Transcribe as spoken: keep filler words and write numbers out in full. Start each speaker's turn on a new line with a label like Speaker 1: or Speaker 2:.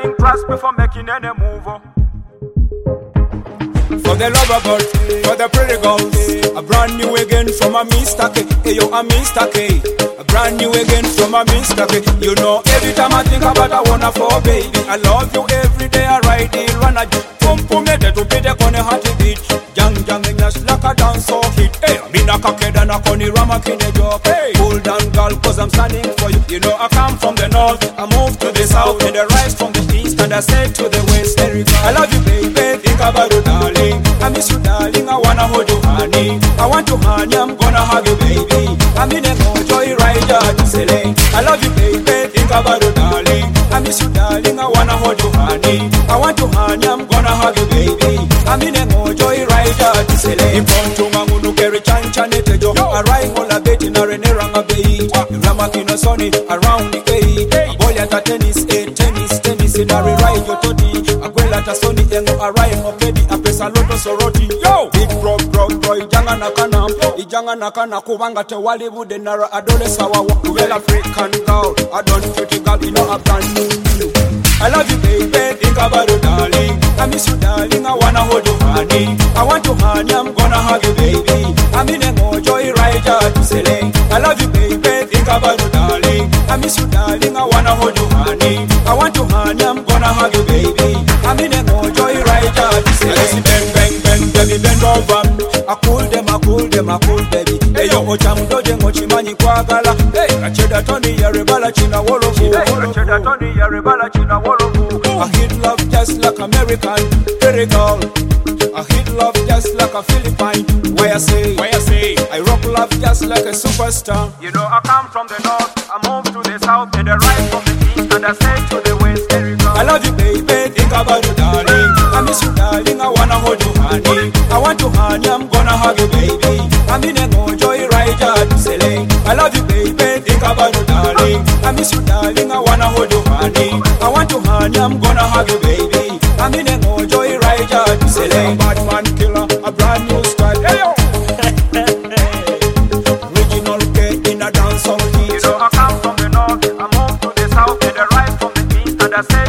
Speaker 1: think twice before making any move.
Speaker 2: For the lover girls, for the pretty girls, a brand new again from a Mister K. Hey yo, a Mister K. A brand new again from a Mister K. You know, every time I think about I wanna for baby. I love you every day. I ride it, run a pum pum me to be the corner hearty beat. Young young and just like a dance or hit. Hey, I'm in a cockhead and a conny rama kine joke. Hey, hold down girl, cause I'm standing for you. You know, I come from the north, I move to the south, and I rise from the east, and I say to the west. I love you, baby. Think about you, darling. I miss you, darling. I wanna hold you, honey. I want you, honey. I'm gonna hug you, baby. I'm in a joy rider to Selene. I love you, baby. Think about you, darling. I miss you, darling. I wanna hold you, honey. I want you, honey. I'm gonna hug you, baby. I'm in a joy rider to Selene. Iponto manguno keri chanchane tejo. Arai hola beti na rene ranga bei. Rama kino soni around the gate. Boy at a tennis, eh, tennis, tennis in a ride your toddy. Akwela tasoni engo arai mopedi apesa loto soroti. Yo, big bro bro bro ijanga nakana, ijanga nakana kubanga te Hollywood nara adole sawa well African girl. I don't pretty girl, you know a brand new. I love you, baby. Think about you, darling. I miss you, darling. I wanna hold you, honey. I want you, honey. I'm gonna hug you, baby. I'm in a joy rider to Selene. I love you, baby. Think about you, darling. I miss you, darling. I wanna hold you, honey. I want you, honey. I'm gonna hug you, baby. I'm in a joy rider to Selene. Bang, bang, bang, baby, bend over. I cool them, I cool them, I cool baby. Hey yo, ocham doje ngochimani kwa gala. Hey, acheda toni ya rebala china wolo. Hey, acheda toni ya rebala china wolo. I hit love just like American, pretty girl. I hit love just like a Philippine. Where I say, where I say, I rock love just like a superstar.
Speaker 1: You know I come from the north, I move to the south, and I rise from the east, and I say to the west.
Speaker 2: I love you, baby. Think about you, darling. I miss you, darling. I wanna hold you, honey. I want you, honey. I'm gonna hug you, baby. I'm in a joy rider to Selene. I love you, baby. Think about you, darling. I miss you, darling. I wanna hold you, honey. I want you, honey. I'm gonna hug you, baby. I'm in a joy rider to Selene. Bad man killer, a brand new style. Hey yo, original K in a dancehall beat.
Speaker 1: You know I come from the north, I move to the south, and I rise from the east, and I say